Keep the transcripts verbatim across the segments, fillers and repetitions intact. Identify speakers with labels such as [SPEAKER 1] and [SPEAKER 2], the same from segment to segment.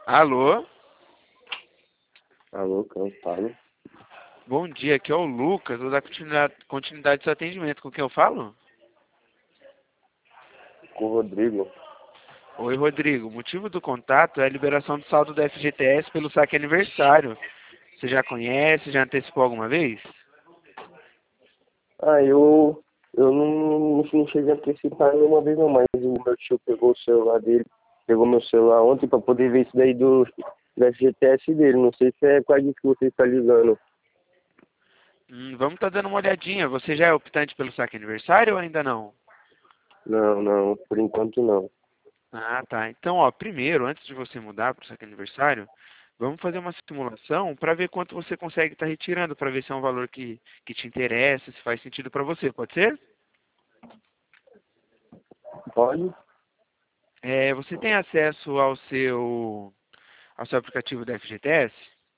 [SPEAKER 1] Alô?
[SPEAKER 2] Alô, quem fala?
[SPEAKER 1] Bom dia, aqui é o Lucas, vou dar continuidade, continuidade do seu atendimento. Com quem eu falo?
[SPEAKER 2] Com o Rodrigo.
[SPEAKER 1] Oi, Rodrigo. O motivo do contato é a liberação do saldo da F G T S pelo saque aniversário. Você já conhece, já antecipou alguma vez?
[SPEAKER 2] Ah, eu, eu não, não cheguei a antecipar nenhuma vez não, mas o meu tio pegou o celular dele, pegou meu celular ontem pra poder ver isso daí do, do F G T S dele. Não sei se é qual que você está ligando.
[SPEAKER 1] Hum, vamos estar dando uma olhadinha. Você já é optante pelo saque aniversário ou ainda não?
[SPEAKER 2] Não, não, por enquanto não.
[SPEAKER 1] Ah, tá. Então, ó, primeiro, antes de você mudar para o saque aniversário, vamos fazer uma simulação para ver quanto você consegue estar retirando, para ver se é um valor que, que te interessa, se faz sentido para você. Pode ser?
[SPEAKER 2] Pode?
[SPEAKER 1] É, você tem acesso ao seu, ao seu aplicativo da F G T S?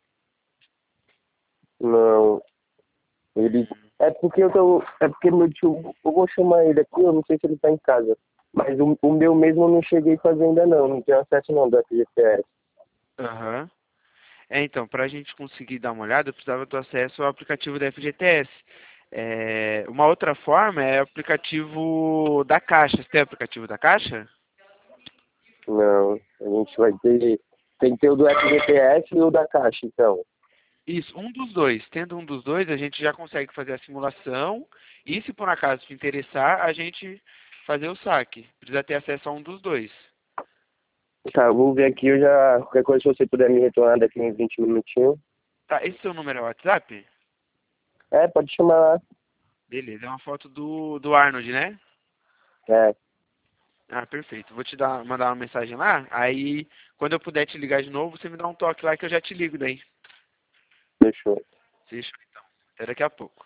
[SPEAKER 2] Não. Ele. É porque eu tô. É porque meu tio. Eu vou chamar ele aqui, eu não sei se ele tá em casa. Mas o, o meu mesmo eu não cheguei a fazer ainda não. Não tenho acesso não do F G T S.
[SPEAKER 1] Aham. É, então, para a gente conseguir dar uma olhada, eu precisava do acesso ao aplicativo da F G T S. É, uma outra forma é o aplicativo da Caixa. Você tem o aplicativo da Caixa?
[SPEAKER 2] Não, a gente vai ter. Tem que ter o do F G T S e o da Caixa, então.
[SPEAKER 1] Isso, um dos dois. Tendo um dos dois, a gente já consegue fazer a simulação e, se por acaso te interessar, a gente fazer o saque. Precisa ter acesso a um dos dois.
[SPEAKER 2] Tá, eu vou ver aqui, eu já. Qualquer coisa, se você puder me retornar daqui uns vinte minutinhos.
[SPEAKER 1] Tá, esse seu número é o WhatsApp?
[SPEAKER 2] É, pode chamar lá.
[SPEAKER 1] Beleza, é uma foto do, do Arnold, né?
[SPEAKER 2] É,
[SPEAKER 1] Ah, perfeito. Vou te dar, mandar uma mensagem lá. Aí, quando eu puder te ligar de novo, você me dá um toque lá que eu já te ligo daí.
[SPEAKER 2] fechou.
[SPEAKER 1] Fechou, então. Até daqui a pouco.